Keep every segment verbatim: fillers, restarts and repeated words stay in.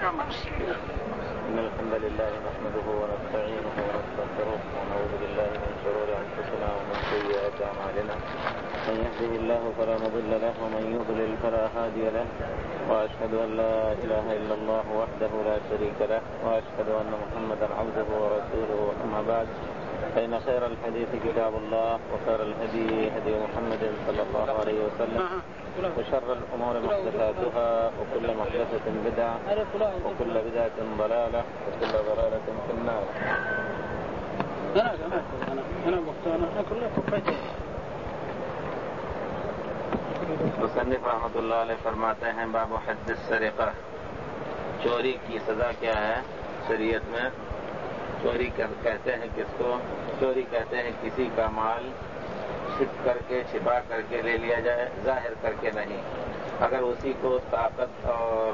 إن الحمد لله نحمده ونستعينه ونستغفره ونعوذ بالله من شرور أنفسنا ومن سيئات أعمالنا من يهده الله فلا مضل له ومن يضلل فلا هادي له وأشهد أن لا إله إلا الله وحده لا شريك له وأشهد أن محمدا عبده ورسوله. أما بعد فإن خير الحديث كتاب الله وخير الهدي هدي محمد صلى الله عليه وسلم وشر الأمور محدثاتها وكل محدثة بدعة وكل بدعة ضلالة وكل ضلالة في النار. مصنف رحمۃ اللہ علیہ فرماتے ہیں باب حد السرقہ، چوری کی سزا کیا ہے شریعت میں؟ چوری کہتے ہیں کس کو؟ چوری کہتے ہیں کسی کا مال چھپ کر کے چھپا کر کے لے لیا جائے، ظاہر کر کے نہیں. اگر اسی کو طاقت اور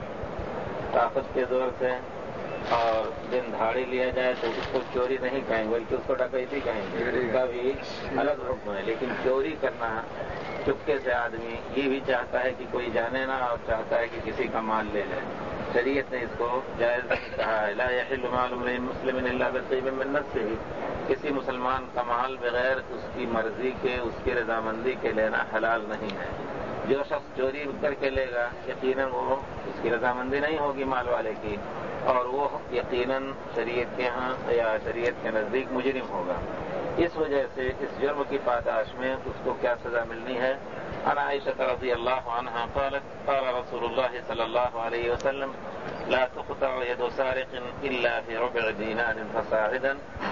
طاقت کے زور سے اور دن دھاڑی لیا جائے تو اس کو چوری نہیں کہیں گے بلکہ اس کو ڈکیتی کہیں گے. اس کا بھی الگ حکم ہے. لیکن چوری کرنا چپکے سے آدمی یہ بھی چاہتا ہے کہ کوئی جانے نہ اور چاہتا ہے کہ کسی کا مال لے لے، شریعت نے اس کو جائز نہیں کہا ہے. لا يحل مال امرئ مسلم الا بطیب من نفسہ، کسی مسلمان کا مال بغیر اس کی مرضی کے، اس کی رضامندی کے لینا حلال نہیں ہے. جو شخص چوری کر کے لے گا یقیناً وہ اس کی رضامندی نہیں ہوگی مال والے کی، اور وہ یقیناً شریعت کے ہاں یا شریعت کے نزدیک مجرم ہوگا. اس وجہ سے اس جرم کی پاداش میں اس کو کیا سزا ملنی ہے؟ عن عائشة رضی اللہ عنہا قالت قال رسول اللہ صلی اللہ علیہ وسلم لا تقطع يد سارق الا في ربع دینار فصاعدا.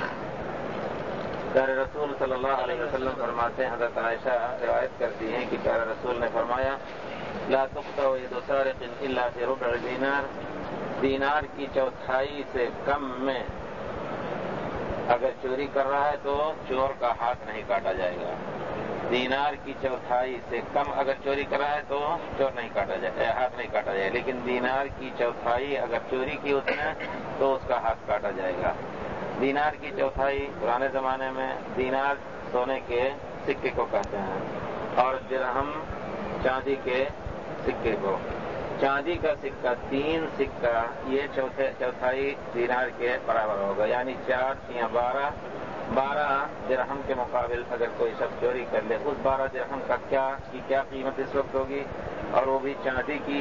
پیارے رسول صلی اللہ علیہ وسلم فرماتے ہیں، حضرت عائشہ روایت کرتی ہیں کہ پیارے رسول نے فرمایا لا تقطع يد سارق الا في ربع دینار، دینار کی چوتھائی سے کم میں اگر چوری کر رہا ہے تو چور کا ہاتھ نہیں کاٹا جائے گا. دینار کی چوتھائی سے کم اگر چوری کر رہا ہے تو چور نہیں کاٹا جائے، ہاتھ نہیں کاٹا جائے. لیکن دینار کی چوتھائی اگر چوری کی اس نے تو اس کا ہاتھ کاٹا جائے گا. دینار کی چوتھائی پرانے زمانے میں دینار سونے کے سکے کو کہتے ہیں اور درہم چاندی کے سکے کو. چاندی کا سکہ تین سکہ یہ چوتھے چوتھائی دینار کے برابر ہوگا، یعنی چار یا بارہ بارہ درہم کے مقابل اگر کوئی شخص چوری کر لے اس بارہ درہم کا کیا کی کیا قیمت اس وقت ہوگی، اور وہ بھی چاندی کی.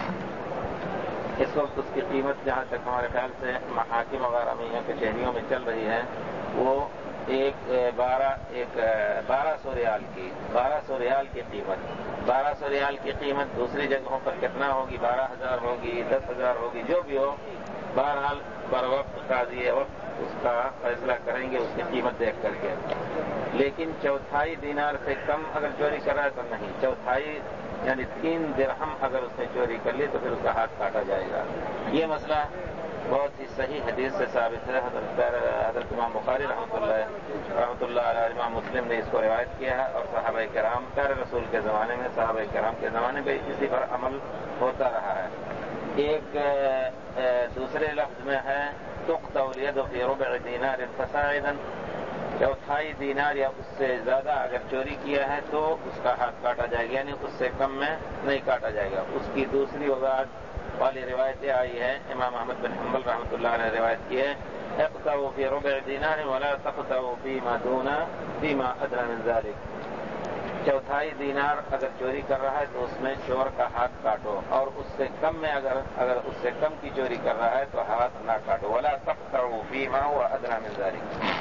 اس وقت اس کی قیمت جہاں تک ہمارے خیال سے محاکم وغیرہ میں یہاں کچہریوں میں چل رہی ہے وہ ایک بارہ ایک بارہ سو ریال کی بارہ سو ریال کی قیمت بارہ سو ریال کی قیمت دوسری جگہوں پر کتنا ہوگی؟ بارہ ہزار ہوگی، دس ہزار ہوگی، جو بھی ہو. بہرحال بر وقت قاضی وقت اس کا فیصلہ کریں گے اس کی قیمت دیکھ کر کے. لیکن چوتھائی دینار سے کم اگر چوری کر رہا ہے تو نہیں. چوتھائی یعنی تین درہم اگر اس نے چوری کر لی تو پھر اس کا ہاتھ کاٹا جائے گا. یہ مسئلہ بہت ہی صحیح حدیث سے ثابت ہے. حضرت حضرت امام بخاری رحمۃ اللہ رحمۃ اللہ علیہ امام مسلم نے اس کو روایت کیا ہے، اور صحابہ کرام پیارے رسول کے زمانے میں صحابہ کرام کے زمانے میں اسی پر عمل ہوتا رہا ہے. ایک دوسرے لفظ میں ہے تقطع الید فی ربع دینار فصاعدا، چوتھائی دینار یا اس سے زیادہ اگر چوری کیا ہے تو اس کا ہاتھ کاٹا جائے گا، یعنی اس سے کم میں نہیں کاٹا جائے گا. اس کی دوسری وضاحت والی روایتیں آئی ہے. امام احمد بن حنبل رحمۃ اللہ نے روایت کی ہے اقطعوا فی ربع دینار ولا تقطعوا فیما دون فیما ادنی من ذلک. چوتھائی دینار اگر چوری کر رہا ہے تو اس میں چور کا ہاتھ کاٹو، اور اس سے کم میں اگر اگر اس سے کم کی چوری کر رہا ہے تو ہاتھ نہ کاٹو. ولا تقطعوا فیما هو ادنی من ذلک.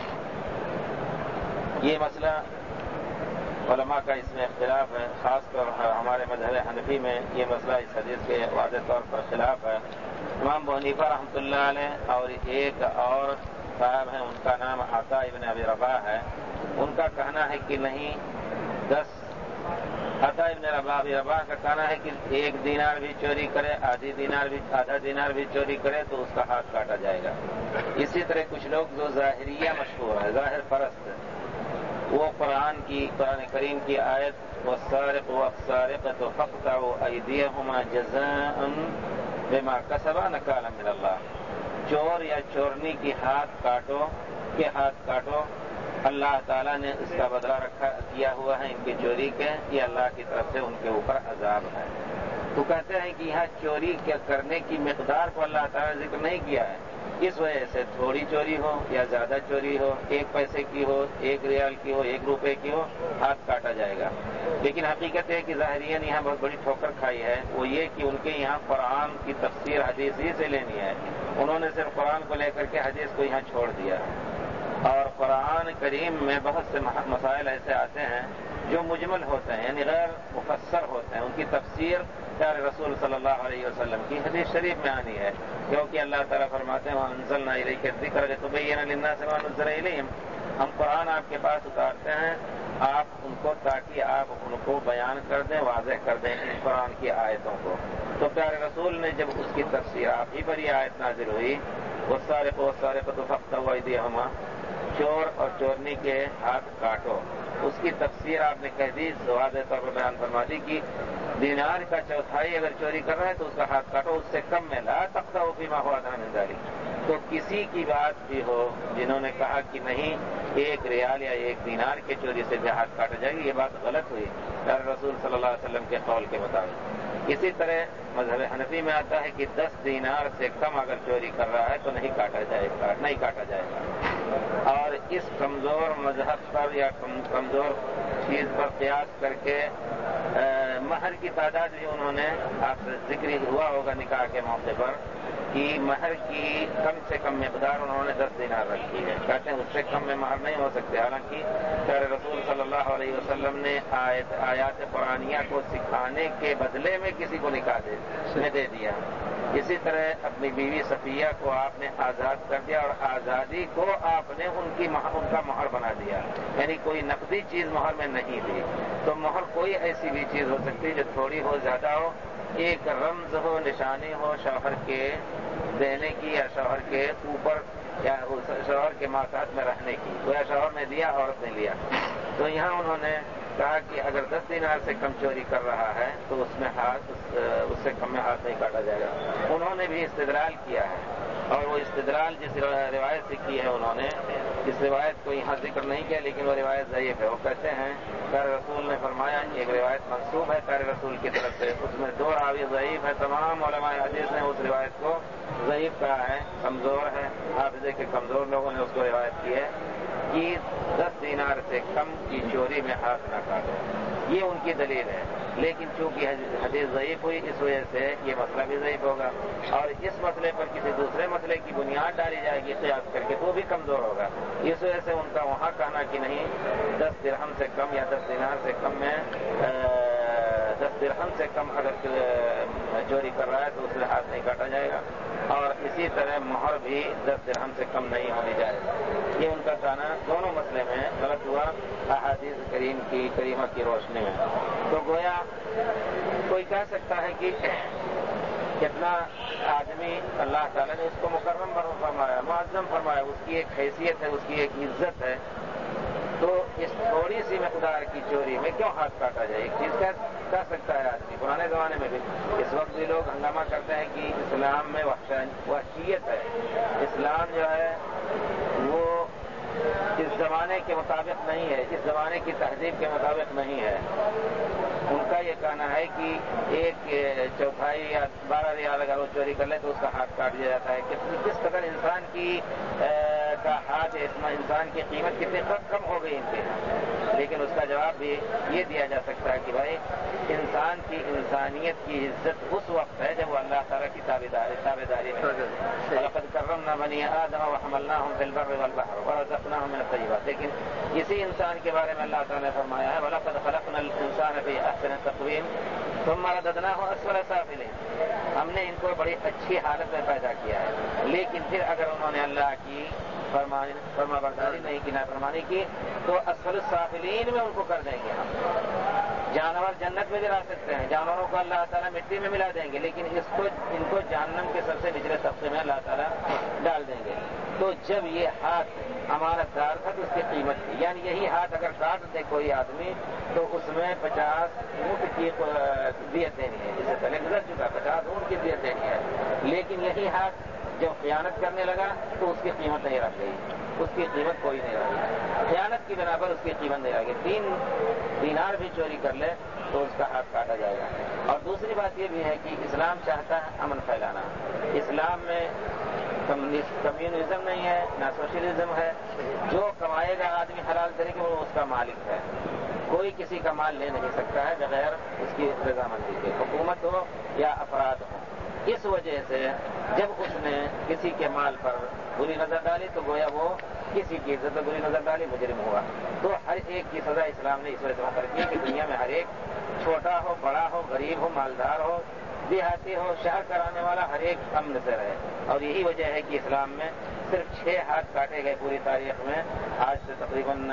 یہ مسئلہ علماء کا اس میں اختلاف ہے، خاص طور ہمارے مذہب حنفی میں یہ مسئلہ اس حدیث کے واضح طور پر خلاف ہے. امام ابو حنیفہ رحمۃ اللہ علیہ اور ایک اور صاحب ہیں ان کا نام عطا ابن ابی رباح ہے، ان کا کہنا ہے کہ نہیں، دس عطا ابن ابی رباح کا کہنا ہے کہ ایک دینار بھی چوری کرے، آدھی دینار بھی آدھا دینار بھی چوری کرے تو اس کا ہاتھ کاٹا جائے گا. اسی طرح کچھ لوگ جو ظاہریہ مشہور ہے، ظاہر پرست، وہ قرآن کی قرآن کریم کی آیت والسارق والسارقۃ فاقطعوا ایدیہما جزاء بما کسبا نکالا من اللہ، چور یا چورنی کی ہاتھ کاٹو کے ہاتھ کاٹو، اللہ تعالیٰ نے اس کا بدلہ رکھا کیا ہوا ہے ان کی چوری کے، یہ اللہ کی طرف سے ان کے اوپر عذاب ہے. تو کہتے ہیں کہ یہاں چوری کرنے کی مقدار کو اللہ تعالیٰ نے ذکر نہیں کیا ہے، اس وجہ سے تھوڑی چوری ہو یا زیادہ چوری ہو، ایک پیسے کی ہو، ایک ریال کی ہو، ایک روپے کی ہو، ہاتھ کاٹا جائے گا۔ لیکن حقیقت ہے کہ ظاہریاً یہاں بہت بڑی ٹھوکر کھائی ہے، وہ یہ کہ ان کے یہاں قرآن کی تفسیر حدیث ہی سے لینی ہے، انہوں نے صرف قرآن کو لے کر کے حدیث کو یہاں چھوڑ دیا۔ اور قرآن کریم میں بہت سے مسائل ایسے آتے ہیں جو مجمل ہوتے ہیں، یعنی غیر مفسر ہوتے ہیں، ان کی تفسیر پیارے رسول صلی اللہ علیہ وسلم کی حدیث شریف میں آنی ہے، کیونکہ اللہ تعالیٰ فرماتے ہیں وَأَنزَلْنَا إِلَيْكَ الذِّكْرَ لِتُبَيِّنَ لِلنَّاسِ مَا نُزِّلَ إِلَيْهِمْ، ہم قرآن آپ کے پاس اتارتے ہیں آپ ان کو تاکہ آپ ان کو بیان کر دیں، واضح کر دیں ان قرآن کی آیتوں کو۔ تو پیارے رسول نے جب اس کی تفسیر آپ ہی پر یہ آیت نازل ہوئی وَالسَّارِقُ وَالسَّارِقَةُ فَاقْطَعُوا أَيْدِيَهُمَا، چور اور چورنی کے ہاتھ کاٹو، اس کی تفسیر آپ نے کہہ دی، واضح طور پر بیان فرما دی کہ دینار کا چوتھائی اگر چوری کر رہا ہے تو اس کا ہاتھ کاٹو، اس سے کم میں لا تقطعوا فیما هو ادنی من ذلک۔ تو کسی کی بات بھی ہو جنہوں نے کہا کہ نہیں ایک ریال یا ایک دینار کے چوری سے بھی ہاتھ کاٹا جائے گا، یہ بات غلط ہوئی پیارے رسول صلی اللہ علیہ وسلم کے قول کے مطابق۔ اسی طرح مذہب حنفی میں آتا ہے کہ دس دینار سے کم اگر چوری کر رہا ہے تو نہیں کاٹا جائے گا، نہیں کاٹا جائے گا۔ اور اس کمزور مذہب پر یا کمزور چیز پر قیاس کر کے مہر کی تعداد بھی انہوں نے، آپ ذکر ہوا ہوگا نکاح کے موقع پر کہ مہر کی کم سے کم مقدار انہوں نے دس دینار رکھی ہے، کہتے ہیں اس سے کم میں مہر نہیں ہو سکتے، حالانکہ پیارے رسول صلی اللہ علیہ وسلم نے آیت آیات قرآنیہ کو سکھانے کے بدلے میں کسی کو نکاح دے میں دے دیا۔ اسی طرح اپنی بیوی صفیہ کو آپ نے آزاد کر دیا اور آزادی کو آپ نے ان کی ان کا مہر بنا دیا، یعنی کوئی نقدی چیز مہر میں نہیں دی۔ تو مہر کوئی ایسی بھی چیز ہو سکتی ہے جو تھوڑی ہو زیادہ ہو، ایک رمز ہو، نشانی ہو شوہر کے دینے کی یا شوہر کے اوپر یا شوہر کے ماتحت میں رہنے کی، گویا شوہر نے دیا عورت نے لیا۔ تو یہاں انہوں نے کہا کہ اگر دس دینار سے کم چوری کر رہا ہے تو اس میں ہاتھ اس سے کم میں ہاتھ نہیں کاٹا جائے گا۔ انہوں نے بھی استدلال کیا ہے، اور وہ استدلال جس روایت سے کی ہے انہوں نے، اس روایت کو یہاں ذکر نہیں کیا لیکن وہ روایت ضعیف ہے۔ وہ کہتے ہیں پیارے رسول نے فرمایا، ایک روایت منسوب ہے پیارے رسول کی طرف سے، اس میں دو راوی ضعیف ہے، تمام علماء حدیث نے اس روایت کو ضعیف کہا ہے، کمزور ہے، حافظے کے کمزور لوگوں نے اس کو روایت کی ہے کہ دس دینار سے کم کی چوری میں ہاتھ نہ کاٹو، یہ ان کی دلیل ہے۔ لیکن چونکہ حدیث ضعیف ہوئی اس وجہ سے یہ مسئلہ بھی ضعیف ہوگا، اور اس مسئلے پر کسی دوسرے مسئلے کی بنیاد ڈالی جائے گی قیاس کر کے تو بھی کمزور ہوگا۔ اس وجہ سے ان کا وہاں کہنا کہ نہیں دس درہم سے کم یا دس دینار سے کم میں دس درہم سے کم اگر چوری کر رہا ہے تو اس میں ہاتھ نہیں کاٹا جائے گا، اور اسی طرح مہر بھی دس درہم سے کم نہیں ہونی جائے گا۔ یہ ان کا کہنا دونوں مسئلے میں غلط ہوا احادیث کریم کی کریمہ کی روشنی میں۔ تو گویا کوئی کہہ سکتا ہے کہ کتنا آدمی اللہ تعالیٰ نے اس کو مکرم فرمایا، معظم فرمایا، اس کی ایک حیثیت ہے، اس کی ایک عزت ہے، تو اس تھوڑی سی مقدار کی چوری میں کیوں ہاتھ کاٹا جائے؟ ایک چیز کہہ سکتا ہے آدمی، پرانے زمانے میں بھی اس وقت بھی لوگ ہنگامہ کرتے ہیں کہ اسلام میں وحشیت ہے، اسلام جو ہے وہ اس زمانے کے مطابق نہیں ہے، اس زمانے کی تہذیب کے مطابق نہیں ہے۔ ان کا یہ کہنا ہے کہ ایک چوتھائی یا بارہ ریال اگر وہ چوری کر لے تو اس کا ہاتھ کاٹ دیا جاتا ہے۔ کس قدر انسان کی کا ہاتھ، انسان کی قیمت کتنی کم ہو گئی ان کے یہاں۔ لیکن اس کا جواب بھی یہ دیا جا سکتا ہے کہ بھائی انسان کی انسانیت کی عزت اس وقت ہے جب وہ اللہ تعالیٰ کی تابع داری میں وَلَقَدْ كَرَّمْنَا بَنِي آدَمَ وَحَمَلْنَاهُمْ فِي الْبَرِّ وَالْبَحْرِ وَرَزَقْنَاهُمْ مِنَ الطَّيِّبَاتِ، لیکن اسی انسان کے بارے میں اللہ تعالیٰ نے فرمایا ہے وَلَقَدْ خَلَقْنَا الْإِنسَانَ فِي أَحْسَنِ تَقْوِيمٍ ثُمَّ رَدَدْنَاهُ أَسْفَلَ سَافِلِينَ، ہم نے ان کو بڑی اچھی حالت میں پیدا کیا ہے، لیکن پھر اگر انہوں نے اللہ کی فرما برداری نہیں کی، نافرمانی کی، تو اسفل السافلین میں ان کو کر دیں گے ہم۔ جانور جنت میں جلا سکتے ہیں، جانوروں کو اللہ تعالیٰ مٹی میں ملا دیں گے، لیکن اس کو ان کو جہنم کے سب سے نچلے طبقے میں اللہ تعالیٰ ڈال دیں گے۔ تو جب یہ ہاتھ امانت دار تھا تو اس کی قیمت تھی، یعنی یہی ہاتھ اگر کاٹ دے کوئی آدمی تو اس میں پچاس اونٹ کی دیت دینی ہے، جس سے پہلے گزر چکا پچاس اونٹ کی دیت دینی ہے، لیکن یہی ہاتھ جب خیانت کرنے لگا تو اس کی قیمت نہیں رکھ گئی، اس کی قیمت کوئی نہیں رہی، خیانت کی بنا پر اس کی قیمت نہیں رہے گی۔ تین دینار بھی چوری کر لے تو اس کا ہاتھ کاٹا جائے گا۔ اور دوسری بات یہ بھی ہے کہ اسلام چاہتا ہے امن پھیلانا۔ اسلام میں کمیونزم نہیں ہے، نہ سوشلزم ہے۔ جو کمائے گا آدمی حلال طریقے وہ اس کا مالک ہے، کوئی کسی کا مال لے نہیں سکتا ہے بغیر اس کی رضامندی کے، حکومت ہو یا افراد ہو۔ اس وجہ سے جب اس نے کسی کے مال پر بری نظر ڈالی تو گویا وہ کسی کی عزت پر بری نظر ڈالی، مجرم ہوا۔ تو ہر ایک کی سزا اسلام نے اس وجہ سے مقرر کی کہ دنیا میں ہر ایک چھوٹا ہو، بڑا ہو، غریب ہو، مالدار ہو، دیہاتی ہو، شہر کرانے والا، ہر ایک امن سے رہے۔ اور یہی وجہ ہے کہ اسلام میں صرف چھ ہاتھ کاٹے گئے پوری تاریخ میں۔ آج سے تقریباً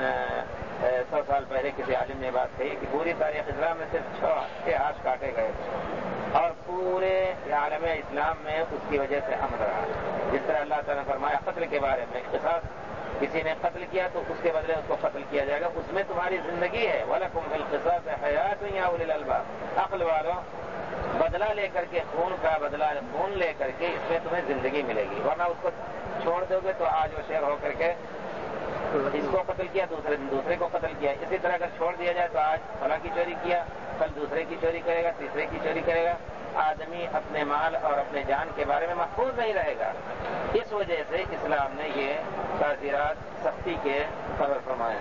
سو سال پہلے کسی عالم نے بات کہی کہ پوری تاریخ اسلام میں صرف چھ ہاتھ کاٹے گئے اور پورے عالم اسلام میں اس کی وجہ سے امن رہا۔ جس طرح اللہ تعالیٰ نے فرمایا قتل کے بارے میں، قصاص، کسی نے قتل کیا تو اس کے بدلے اس کو قتل کیا جائے گا، اس میں تمہاری زندگی ہے۔ وَلَكُمْ فِي الْقِصَاصِ حَيَاةٌ يَا أُولِي الْأَلْبَابِ، عقل والوں بدلہ لے کر کے، خون کا بدلہ خون لے کر کے اس میں تمہیں زندگی ملے گی، ورنہ اس کو چھوڑ دو گے تو آج وہ شیر ہو کر کے اس کو قتل کیا، دوسرے دن دوسرے کو قتل کیا۔ اسی طرح اگر چھوڑ دیا جائے تو آج فلاں کی چوری کیا، کل دوسرے کی چوری کرے گا، تیسرے کی چوری کرے گا، آدمی اپنے مال اور اپنے جان کے بارے میں محفوظ نہیں رہے گا۔ اس وجہ سے اسلام نے یہ تعزیرات سختی کے مقرر فرمائے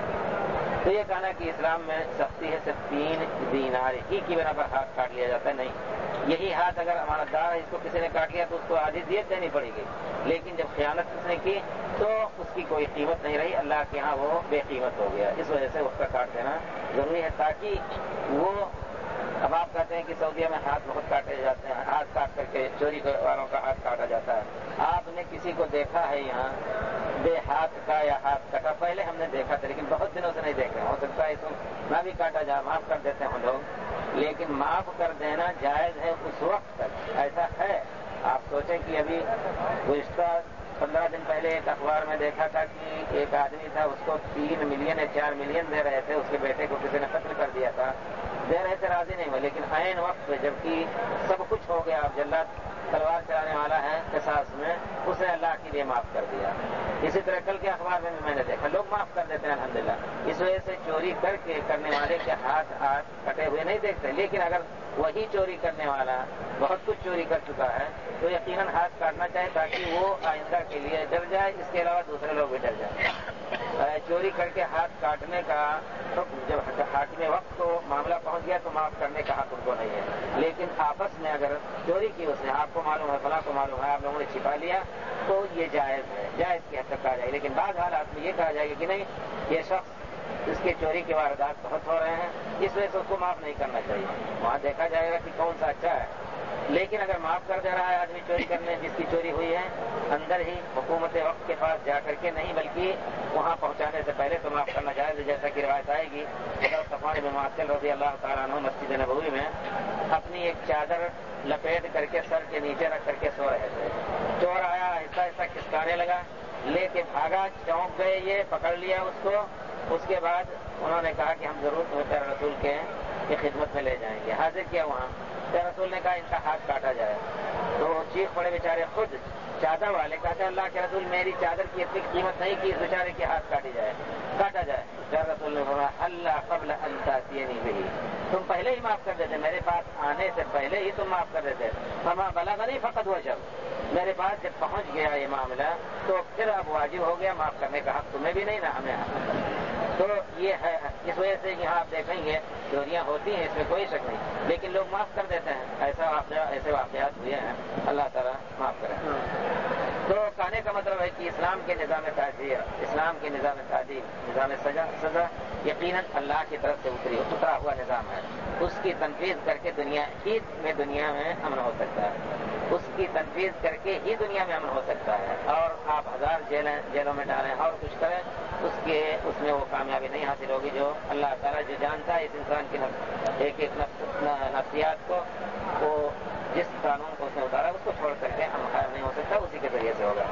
ہیں۔ تو یہ کہنا کہ اسلام میں سختی ہے صرف تین دینار ہی کی بنا پر ہاتھ کاٹ لیا جاتا ہے، نہیں، یہی ہاتھ اگر امانت دار ہے، اس کو کسی نے کاٹ لیا تو اس کو آدھی دیت دینی پڑے گی، لیکن جب خیانت اس نے کی تو اس کی کوئی قیمت نہیں رہی، اللہ کے ہاں وہ بے قیمت ہو گیا۔ اس وجہ سے اس کا کاٹ دینا ضروری ہے تاکہ وہ، اب آپ کہتے ہیں کہ سعودیہ میں ہاتھ بہت کاٹے جاتے ہیں، ہاتھ کاٹ کر کے چوری والوں کا ہاتھ کاٹا جاتا ہے۔ آپ نے کسی کو دیکھا ہے یہاں بے ہاتھ کا یا ہاتھ کٹا؟ پہلے ہم نے دیکھا تھا لیکن بہت دنوں سے نہیں دیکھے، ہو سکتا ہے اس وقت نہ بھی کاٹا جائے، معاف کر دیتے ہیں لوگ، لیکن معاف کر دینا جائز ہے اس وقت تک۔ ایسا ہے، آپ سوچیں کہ ابھی گزشتہ پندرہ دن پہلے ایک اخبار میں دیکھا تھا کہ ایک آدمی تھا، اس کو تین ملین یا چار ملین دے رہے تھے، اس کے بیٹے کو کسی نے قتل کر دیا تھا، دے رہے تھے، راضی نہیں ہوئے، لیکن عین وقت پہ جبکہ سب کچھ ہو گیا، اب جلاد تلوار چلانے والا ہے قصاص میں، اسے اللہ کے لیے معاف کر دیا۔ اسی طرح کل کے اخبار میں بھی میں نے دیکھا، لوگ معاف کر دیتے ہیں الحمدللہ۔ اس وجہ سے چوری کر کے کرنے والے کے ہاتھ ہاتھ کٹے ہوئے نہیں دیکھتے، لیکن اگر وہی چوری کرنے والا بہت کچھ چوری کر چکا ہے تو یقیناً ہاتھ کاٹنا چاہے تاکہ وہ آئندہ کے لیے ڈر جائے، اس کے علاوہ دوسرے لوگ بھی ڈر جائیں۔ چوری کر کے ہاتھ کاٹنے کا حکم جب حاکم وقت کو معاملہ پہنچ گیا تو معاف کرنے کا حق ان کو نہیں ہے، لیکن آپس میں اگر چوری کی اس نے، آپ کو معلوم ہے، فلاں کو معلوم ہے، آپ لوگوں نے چھپا لیا تو یہ جائز ہے، جائز کی حد تک کہا جائے گا، لیکن بعض حالات میں یہ کہا جائے گا کہ نہیں، یہ شخص اس کے چوری کے واردات بہت ہو رہے ہیں، اس وجہ سے اس کو معاف نہیں کرنا چاہیے، وہاں دیکھا جائے گا کہ کون سا اچھا ہے۔ لیکن اگر معاف کر دے رہا ہے آدمی چوری کرنے، جس کی چوری ہوئی ہے، اندر ہی حکومت وقت کے پاس جا کر کے نہیں بلکہ وہاں پہنچانے سے پہلے تو معاف کرنا جائز ہے، جیسا کہ روایت آئے گی صفوان بن معطل رضی اللہ تعالیٰ عنہ مسجد نبوی میں اپنی ایک چادر لپیٹ کر کے سر کے نیچے رکھ کر کے سو رہے تھے، چور آیا، آہستہ آہستہ کھسکانے لگا، لے کے بھاگا، چونک گئے، یہ پکڑ لیا اس کو، اس کے بعد انہوں نے کہا کہ ہم ضرور تمہیں پیارے رسول کے کی خدمت میں لے جائیں گے، حاضر کیا وہاں، پیارے رسول نے کہا ان کا ہاتھ کاٹا جائے، تو چیخ پڑے بیچارے، خود چادر والے کہتے ہیں اللہ کے رسول میری چادر کی اتنی قیمت نہیں کہ اس بیچارے کے ہاتھ کاٹی جائے کاٹا جائے پیارے رسول نے فرمایا اللہ قبل ان تاتینی بہ، تم پہلے ہی معاف کر دیتے، میرے پاس آنے سے پہلے ہی تم معاف کر دیتے، فما بلغنی فقد وجب، میرے پاس جب پہنچ گیا یہ معاملہ تو پھر اب واجب ہو گیا، معاف کرنے کا حق تمہیں بھی نہیں نہ ہمیں حق۔ تو یہ ہے، اس وجہ سے یہاں آپ دیکھیں گے چوریاں ہوتی ہیں، اس میں کوئی شک نہیں، لیکن لوگ معاف کر دیتے ہیں، ایسا واقعہ ایسے واقعات ہوئے ہیں، اللہ تعالیٰ معاف کرے۔ تو کہنے کا مطلب ہے کہ اسلام کے نظام تعزیہ، اسلام کے نظام تعدیل، نظام سزا سزا یقیناً اللہ کی طرف سے اتری اترا ہوا نظام ہے، اس کی تنفیذ کر کے دنیا ہی میں دنیا میں امن ہو سکتا ہے، اس کی تنفیذ کر کے ہی دنیا میں امن ہو سکتا ہے، اور آپ ہزار جیلیں جیلوں میں ڈالیں اور کچھ کریں اس کے اس میں وہ کامیابی نہیں حاصل ہوگی جو اللہ تعالیٰ جو جانتا ہے اس انسان کی نفس ایک ایک نفسیات کو، وہ جس قانون کو اس نے اتارا اس کو چھوڑ کر کے امن قائم نہیں ہو سکتا، اسی کے ذریعے سے ہوگا۔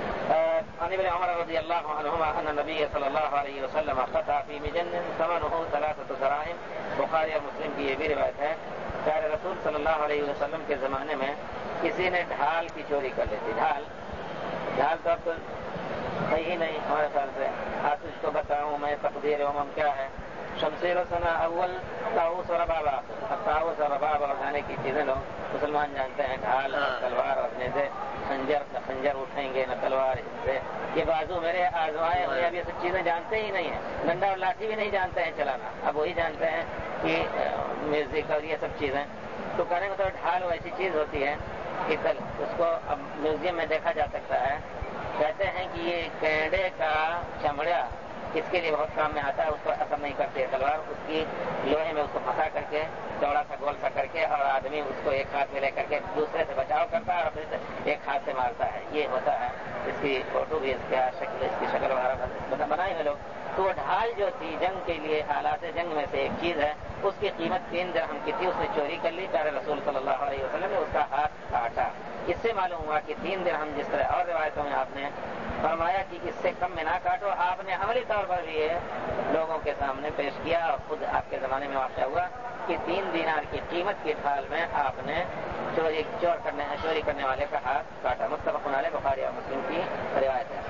عن ابن عمر رضی اللہ عنہما ان نبی صلی اللہ علیہ وسلم قطع فی مجن ثمنہ ثلاثۃ دراہم، بخاری اور مسلم کی یہ بھی روایت ہے، پیارے رسول صلی اللہ علیہ وسلم کے زمانے میں کسی نے ڈھال کی چوری کر لی تھی، ڈھال ڈھال تو اب تو صحیح نہیں ہمارے خیال سے، آپ تجھ کو بتاؤں میں تقدیر امم کیا ہے، شمشیر و سنا اول، طاؤس و رباب آخر. اب طاؤس اور رباب اور کھانے کی چیزیں لوگ مسلمان جانتے ہیں، ڈھال اور تلوار اور نیزے، خنجر نہ خنجر اٹھیں گے نہ تلوار سے، یہ بازو میرے آزمائے ہوئے، اب یہ سب چیزیں جانتے ہی نہیں ہیں. ڈنڈا اور لاٹھی بھی نہیں جانتے ہیں چلانا، اب وہی جانتے ہیں کہ میوزک اور یہ سب چیزیں. تو کہنے کو تو ڈھال وہ ایسی چیز ہوتی ہے کہ اس کو اب میوزیم میں دیکھا جا سکتا ہے. کہتے ہیں کہ یہ گینڈے کا چمڑا اس کے لیے بہت کام میں آتا ہے، اس کو اثر نہیں کرتی ہے تلوار. اس کی لوہے میں اس کو پھنسا کر کے چوڑا سا گول سا کر کے، اور آدمی اس کو ایک ہاتھ میں لے کر کے دوسرے سے بچاؤ کرتا ہے اور پھر ایک ہاتھ سے مارتا ہے. یہ ہوتا ہے. اس کی فوٹو بھی اس کا شکل اس کی شکل وغیرہ بنائے ہوئے لوگ. تو وہ ڈھال جو تھی جنگ کے لیے آلات جنگ میں سے ایک چیز ہے، اس کی قیمت تین درہم کی تھی. اس نے چوری کر لی، پیارے رسول صلی اللہ علیہ وسلم نے اس کا ہاتھ کاٹا. اس سے معلوم ہوا کہ تین درہم جس طرح اور روایتوں میں آپ نے فرمایا کہ اس سے کم میں نہ کاٹو، آپ نے عملی طور پر بھی یہ لوگوں کے سامنے پیش کیا اور خود آپ کے زمانے میں واقع ہوا کہ تین دینار کی قیمت کی ڈھال میں آپ نے چوری چور کرنے چوری کرنے والے کا ہاتھ کاٹا. متفق علیہ، بخاری اور مسلم کی روایت ہے.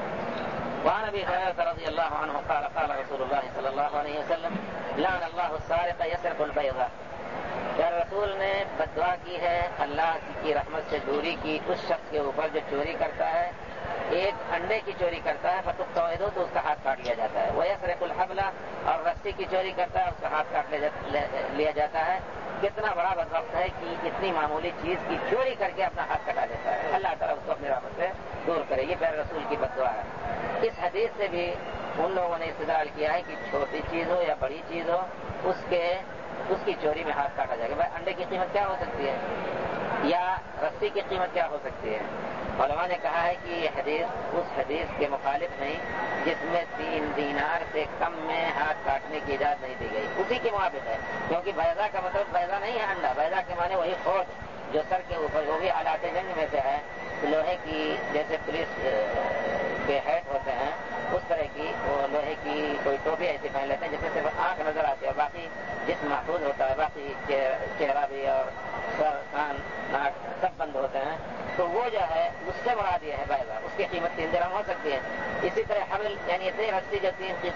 وعن ابي هريره رضي الله عنه قال قال رسول الله صلى الله عليه وسلم لعن الله السارق يسرق البيضة. کیا رسول نے بددعا کی ہے اللہ کی رحمت سے دوری کی اس شخص کے اوپر جو چوری کرتا ہے، ایک انڈے کی چوری کرتا ہے، فتقطع يده تو اس کا ہاتھ کاٹ لیا جاتا ہے. ويسرق الحبل اور رسی کی چوری کرتا ہے، اس کا ہاتھ کاٹ لیا جاتا ہے. کتنا بڑا بدبخت ہے کہ اتنی معمولی چیز کی چوری کر کے اپنا ہاتھ کٹا دیتا ہے. اللہ تعالیٰ اس کو اپنی رحمت سے دور کرے. یہ پیارے رسول کی بددعا ہے. اس حدیث سے بھی ان لوگوں نے استدلال کیا ہے کہ چھوٹی چیز ہو یا بڑی چیز ہو، اس کے اس کی چوری میں ہاتھ کاٹا جائے گا. بھائی انڈے کی قیمت کیا ہو سکتی ہے یا رسی کی قیمت کیا ہو سکتی ہے؟ علماء نے کہا ہے کہ یہ حدیث اس حدیث کے مخالف نہیں جس میں تین دینار سے کم میں ہاتھ کاٹنے کی اجازت نہیں دی گئی، اسی کے موافق ہے. کیونکہ بیضا کا مطلب بیضا نہیں ہے انڈا، بیضا کے معنی وہی خود جو سر کے اوپر، وہ بھی آلات جنگ میں سے ہے. لوہے کی جیسے پولیس کے ہیڈ ہوتے ہیں اس طرح کی وہ لوہے کی کوئی ٹوپی ایسی پہن لیتے ہیں جس میں صرف آنکھ نظر آتی ہے، باقی جسم محفوظ ہوتا ہے، باقی چہرہ بھی اور سر کان ناک سب بند ہوتے ہیں. تو وہ جو ہے اس سے مراد یہ ہے بیضا، اس کی قیمت تین درہم ہو سکتی ہے. اسی طرح حمل یعنی اتنی رسی جو تین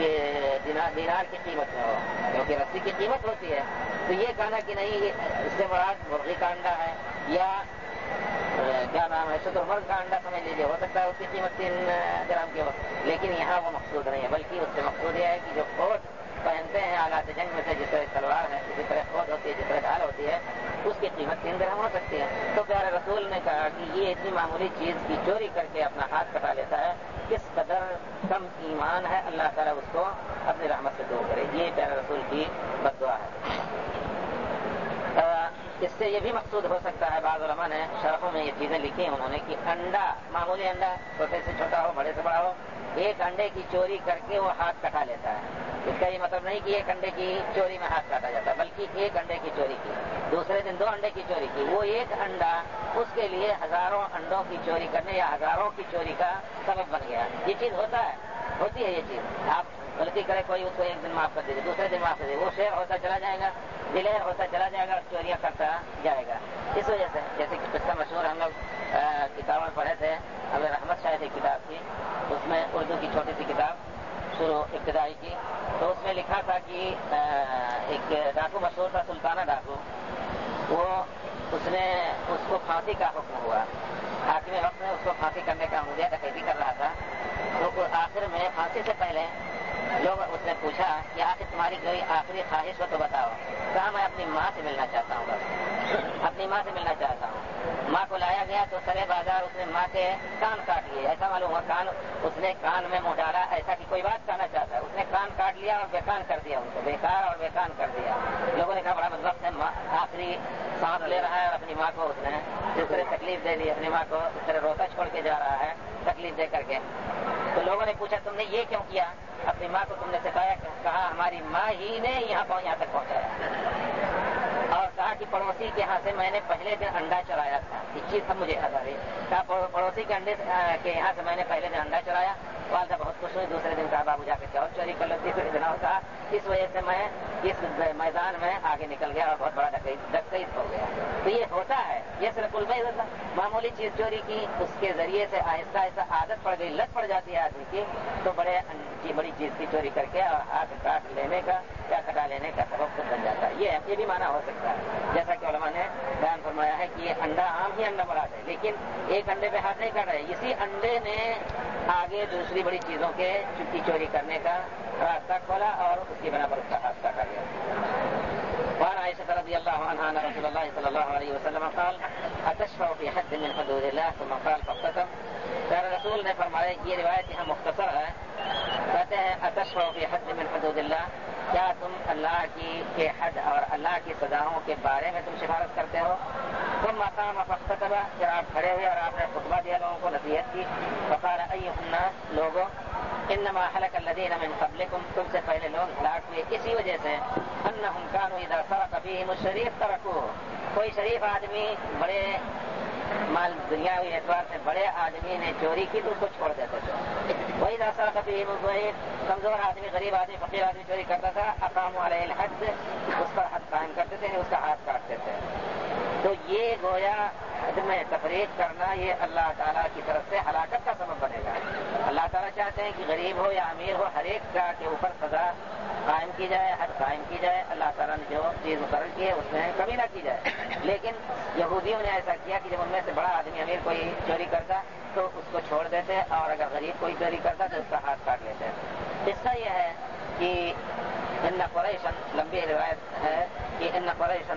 دینار کی قیمت میں ہو، کیونکہ رسی کی قیمت ہوتی ہے. تو یہ کہنا کہ نہیں اس سے مراد مرغی کا انڈا ہے یا کیا نام ہے شتر مرغ کا انڈا سمجھ لیجیے، ہو سکتا ہے اس کی قیمت تین درہم کی ہو، لیکن یہاں وہ مقصود نہیں ہے. بلکہ اس سے مقصود یہ ہے کہ جو فوج پہنتے ہیں آلات جنگ میں سے، جس طرح تلوار ہے، اسی طرح فوج ہوتی ہے، جس طرح ڈھال ہوتی ہے، اس کی قیمت تین درہم ہو سکتی ہے. تو پیارے رسول نے کہا کہ یہ اتنی معمولی چیز کی چوری کر کے اپنا ہاتھ کٹا لیتا ہے، کس قدر کم ایمان ہے، اللہ تعالیٰ اس کو اپنی رحمت سے دور کرے. یہ پیارے رسول کی بددعا ہے. اس سے یہ بھی مقصود ہو سکتا ہے، بعض علماء نے شرحوں میں یہ چیزیں لکھی ہیں انہوں نے کہ انڈا معمولی انڈا چھوٹے سے چھوٹا ہو بڑے سے بڑا ہو، ایک انڈے کی چوری کر کے وہ ہاتھ کٹا لیتا ہے. اس کا یہ مطلب نہیں کہ ایک انڈے کی چوری میں ہاتھ کاٹا جاتا ہے، بلکہ ایک انڈے کی چوری کی، دوسرے دن دو انڈے کی چوری کی، وہ ایک انڈا اس کے لیے ہزاروں انڈوں کی چوری کرنے یا ہزاروں کی چوری کا سبب بن گیا. یہ چیز ہوتا ہے ہوتی ہے یہ چیز. آپ غلطی کرے کوئی، اس کو ایک دن معاف کر دیجیے، دوسرے دن معاف کر دیجیے، وہ شیر ہوتا چلا جائے گا، دلیر ہوتا چلا جائے گا، چوریاں کرتا جائے گا. اس وجہ سے جیسے کہ قصہ مشہور ہم لوگ کتاب میں پڑھے تھے، ابھی رحمت شاہ کی کتاب تھی، اس میں اردو کی چھوٹی سی کتاب شروع ابتدائی کی، تو اس میں لکھا تھا کہ ایک ڈاکو مشہور تھا، سلطانہ ڈاکو، وہ اس نے اس کو پھانسی کا حکم ہوا. حاکم وقت نے اس کو پھانسی کرنے کا عملیہ ڈکیتی کر رہا تھا. تو آخر میں پھانسی سے پہلے لوگ اس نے پوچھا کہ آخر تمہاری کوئی آخری خواہش ہو تو بتاؤ. کہا میں اپنی ماں سے ملنا چاہتا ہوں، بس اپنی ماں سے ملنا چاہتا ہوں. ماں کو لایا گیا تو سرے بازار اس نے ماں کے کان کاٹ لیے. ایسا معلوم ہوا کان اس نے کان میں منہ ڈالا، ایسا کہ کوئی بات کہنا چاہتا ہے، اس نے کان کاٹ لیا اور بیکان کر دیا، ان کو بیکار اور بیکان کر دیا. لوگوں نے کہا بڑا بدبخت ہے، آخری سانس لے رہا ہے اور اپنی ماں کو اس نے اس طرح تکلیف دے دی، اپنی ماں کو اس طرح روتا چھوڑ کے جا رہا ہے تکلیف دے کر کے. تو لوگوں نے پوچھا تم نے یہ کیوں کیا؟ اپنی ماں کو تم نے ستایا کیوں؟ کہا ہماری ماں ہی نے یہاں یہاں تک پہنچایا. اور کہا کہ پڑوسی کے یہاں سے میں نے پہلے دن انڈا چرایا تھا. یہ چیز سب مجھے یاد آ رہی. کہا پڑوسی کے انڈے کے یہاں سے میں نے پہلے دن انڈا چرایا والدہ بہت خوش ہوئی. دوسرے دن کہا بابو جا کے اور چوری کر لیتی. پھر اتنا ہوتا اس وجہ سے میں اس میدان میں آگے نکل گیا اور بہت بڑا ڈکیت ہو گیا. تو یہ ہوتا ہے، یہ صرف البیع ہوتا. معمولی چیز چوری کی اس کے ذریعے سے آہستہ آہستہ عادت پڑ گئی، لت پڑ جاتی ہے آدمی کی، تو بڑے بڑی چیز کی چوری کر کے اور ہاتھ کاٹ لینے کا یا کٹا لینے کا سبب خود بن جاتا ہے. یہ یہ بھی معنی ہو سکتا ہے، جیسا کہ علماء نے بیان فرمایا ہے کہ یہ انڈا عام ہی انڈا مراد ہے، لیکن ایک انڈے پہ ہاتھ نہیں کاٹ رہے، اسی انڈے نے آگے دوسری بڑی چیزوں کے کی چوری کرنے کا راستہ کھولا اور اس کی بنا پر اس کا ہاتھ کاٹا گیا. وعن عائشة رضي الله عنها أن رسول الله صلى الله عليه وسلم قال أتشفع في حد من حدود الله ثم قال فاقتسم. پیارے رسول نے فرمایا، یہ روایت یہاں مختصر ہے، کہتے ہیں أتشفع في حد من حدود الله، کیا تم اللہ کی کے حد اور اللہ کی سزاؤں کے بارے میں تم سفارش کرتے ہو؟ ثم قام فاقتسم، پھر آپ کھڑے ہوئے اور آپ نے خطبہ دیا لوگوں کو، نصیحت کی. فقال أيها الناس، لوگوں، انما هلك الذين من قبلكم، تم سے پہلے لوگ ہلاک ہوئے اسی وجہ سے، انهم كانوا اذا سرق فيهم الشريف تركوه، کوئی شریف آدمی بڑے مال دنیاوی اعتبار سے بڑے آدمی نے چوری کی تو اس کو چھوڑ دیتے تھے. وإذا سرق فيهم الضعيف، کمزور آدمی، غریب آدمی، فقیر آدمی چوری کرتا تھا، اقاموا عليه الحد، اس پر حد قائم کرتے تھے، اس کا ہاتھ کاٹتے تھے. تو یہ گویا حد میں تفریق کرنا یہ اللہ تعالیٰ کی طرف سے ہلاکت کا سبب بنے گا. اللہ تعالیٰ چاہتے ہیں کہ غریب ہو یا امیر ہو، ہر ایک کا کے اوپر سزا قائم کی جائے، حد قائم کی جائے. اللہ تعالیٰ نے جو چیز مقرر کی ہے اس میں کمی نہ کی جائے. لیکن یہودیوں نے ایسا کیا کہ جب ان میں سے بڑا آدمی امیر کوئی چوری کرتا تو اس کو چھوڑ دیتے، اور اگر غریب کوئی چوری کرتا تو اس کا ہاتھ کاٹ لیتے. قصہ یہ ہے کہ ان قریشا، لمبی روایت ہے کہ ان قریشا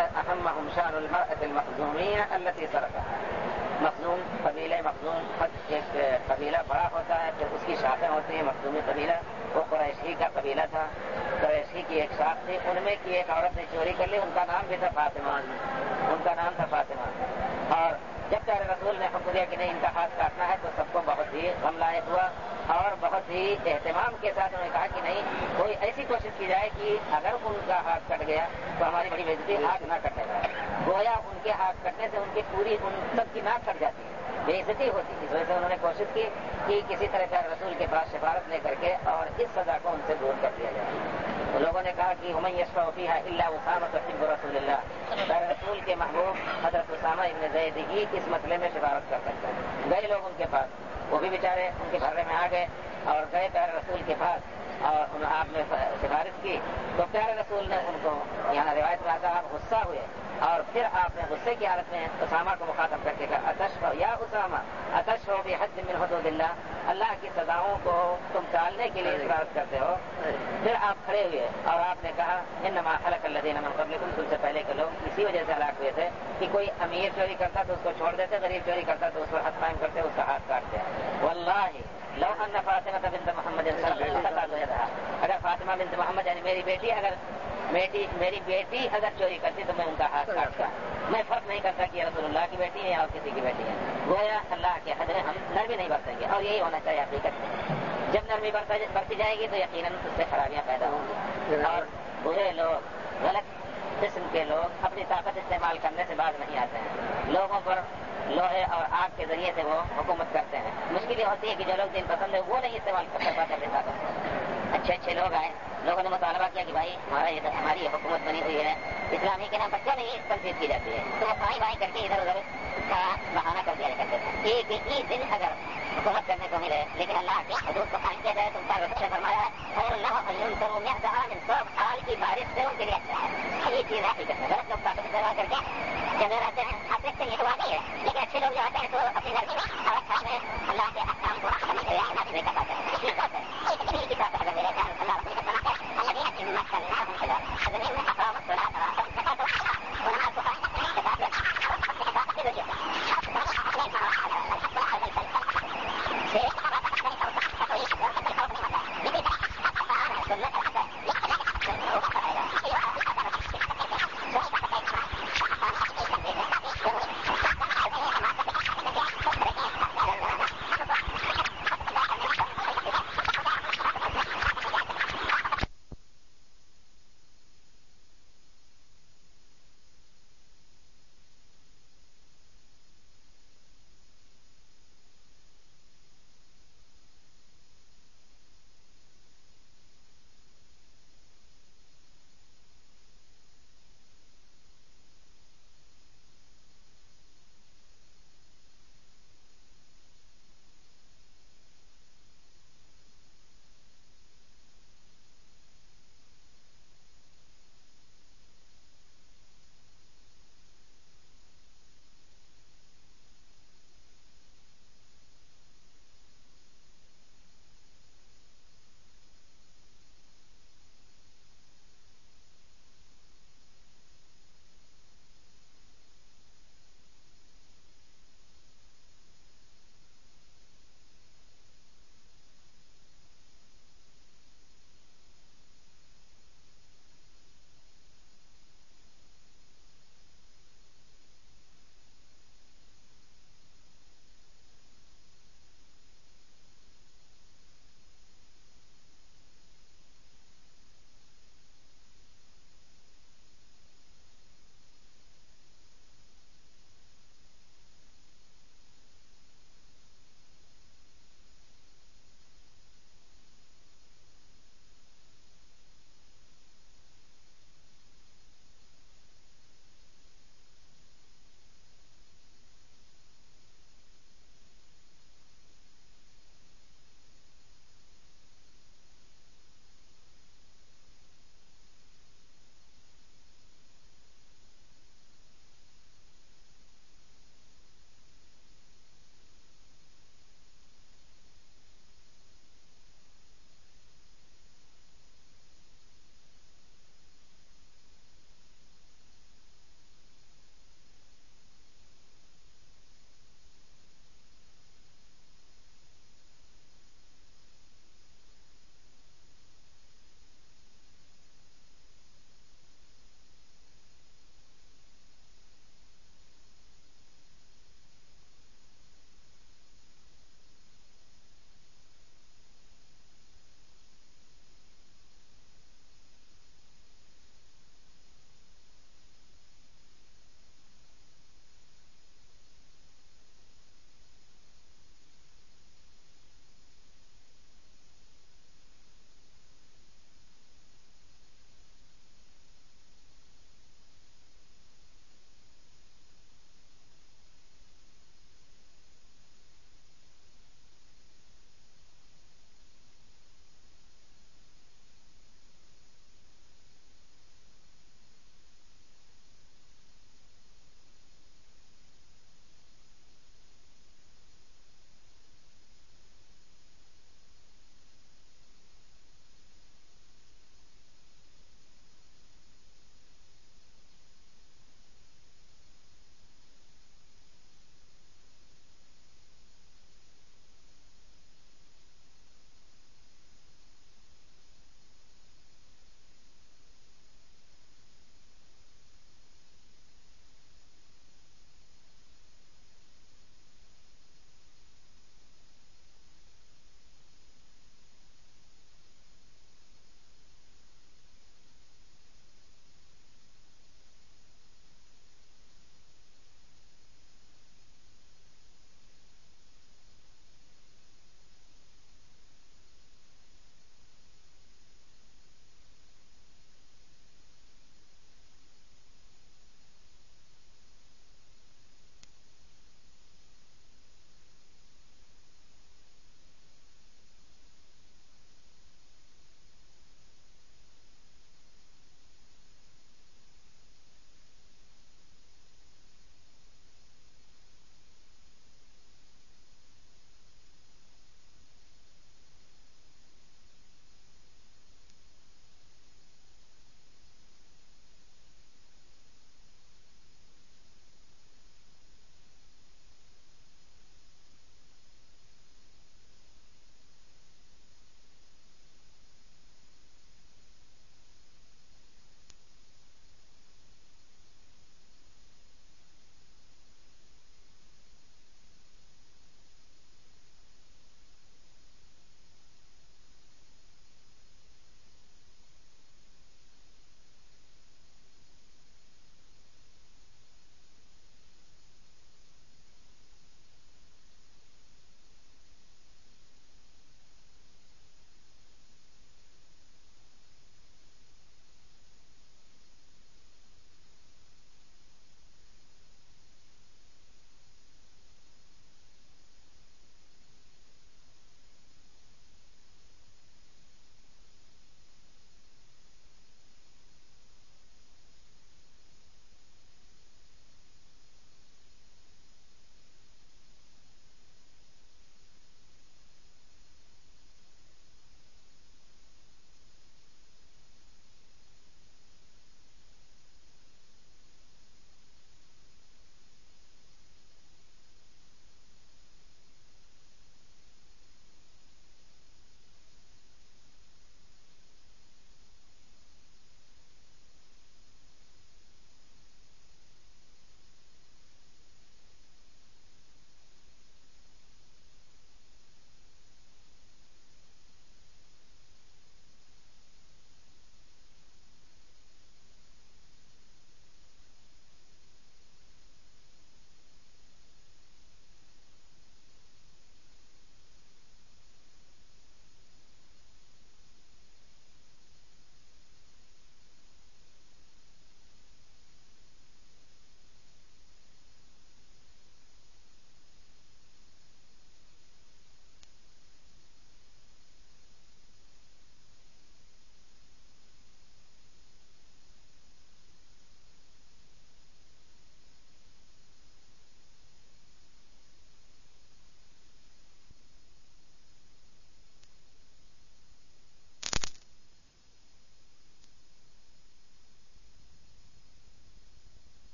اہمہم شان المرأة المخزومیہ التي سرقت. مخزوم قبیلہ، مخزوم ایک قبیلہ بڑا ہوتا ہے، پھر اس کی شاخیں ہوتی ہیں. مخزومی قبیلہ وہ قریشی کا قبیلہ تھا، قریشی کی ایک شاخ تھی، ان میں کی ایک عورت نے چوری کر لی. ان کا نام بھی تھا فاطمہ، ان کا نام تھا فاطمہ. اور جب پیارے رسول نے حکم دیا کہ نہیں ان کا ہاتھ کاٹنا ہے تو سب کو بہت ہی غم لاحق ہوا اور بہت ہی اہتمام کے ساتھ انہوں نے کہا کہ نہیں، کوئی ایسی کوشش کی جائے کہ اگر ان کا ہاتھ کٹ گیا تو ہماری بڑی بےعزتی، ہاتھ نہ کٹے گا. گویا ان کے ہاتھ کٹنے سے ان کی پوری ان سب کی ناک کٹ جاتی ہے، بے عزتی ہوتی. اس وجہ سے انہوں نے کوشش کی کہ کسی طرح پیارے رسول کے پاس سفارت لے کر کے اور اس سزا کو ان سے دور کر دیا جائے. تو لوگوں نے کہا کہ ومن یشفع فیہا الا اسامہ حب رسول اللہ، پیارے رسول کے محبوب حضرت اسامہ ابن زید ہی اس مسئلے میں سفارت کر سکتے ہیں. گئے لوگ ان کے پاس، وہ بھی بیچارے ان کے گھر میں آ گئے اور گئے پیارے رسول کے پاس اور آپ نے سفارش کی تو پیارے رسول نے ان کو، یہاں روایت میں آتا، آپ غصہ ہوئے اور پھر آپ نے غصے کی حالت میں اسامہ کو مخاطب کر کے کہا اتشفع یا اسامہ اتشفع بحد من حدود اللہ، اللہ کی سزاؤں کو تم ٹالنے کے لیے سفارش کرتے ہو. پھر آپ کھڑے ہوئے اور آپ نے کہا انما خلق الذین من قبلکم، تم سے پہلے کے لوگ اسی وجہ سے ہلاک ہوئے تھے کہ کوئی امیر چوری کرتا تو اس کو چھوڑ دیتے، غریب چوری کرتا تو اس پر حد قائم کرتے، اس کا ہاتھ کاٹتے. واللہ لو ان فاطمہ بنت محمد صلی اللہ علیہ وسلم، اگر فاطمہ بنت محمد یعنی میری بیٹی اگر بیٹی میری بیٹی اگر چوری کرتی تو میں ان کا ہاتھ کاٹتا. میں فرق نہیں کرتا کہ رسول اللہ کی بیٹی ہے یا اور کسی کی بیٹی ہے. گویا اللہ کے حد میں ہم نرمی نہیں برتیں گے، اور یہی ہونا چاہیے حقیقت میں. جب نرمی برتی جائے گی تو یقیناً اس سے خرابیاں پیدا ہوں گی اور برے لوگ، غلط قسم کے لوگ اپنی طاقت استعمال کرنے سے باز نہیں آتے ہیں. لوگوں پر لوہے اور آگ کے ذریعے سے وہ حکومت کرتے ہیں. مشکل یہ ہوتی ہے کہ جو لوگ دین پسند ہے وہ نہیں استعمال کر پاتے اپنی طاقت کو. اچھے اچھے لوگ آئے، لوگوں نے مطالبہ کیا کہ بھائی ہمارا یہ ہماری یہ حکومت بنی ہوئی ہے، اسلامی کے نام پر کیوں نہیں تنقید کی جاتی ہے؟ تو وہ بھائی بھائی کر کے ادھر ادھر کا بہانہ کر دیا کرتے تھے. ایک ہی دن اگر حکومت کرنے کو ملے لیکن اللہ کی حدود کو قائم کیا جائے تو ان پر رسول نے فرمایا خیر اللہ ان مئات عام، سو سال کی بارش سے ان کے لیے اچھا ہے. یہ چیز حقیقت ہے. غلط لوگ طاقت استعمال کر کے چلے رہتے ہیں. آپ دیکھتے ہیں یہ تو واقعی ہے، لیکن اچھے لوگ جو آتے ہیں تو اپنی گھر میں اور خاص میں اللہ کے احکام کو عمل کرے اللہ نہیں کر پاتے. اس لیے بات ہے کی طاقت اگر میرے اللہ اللہ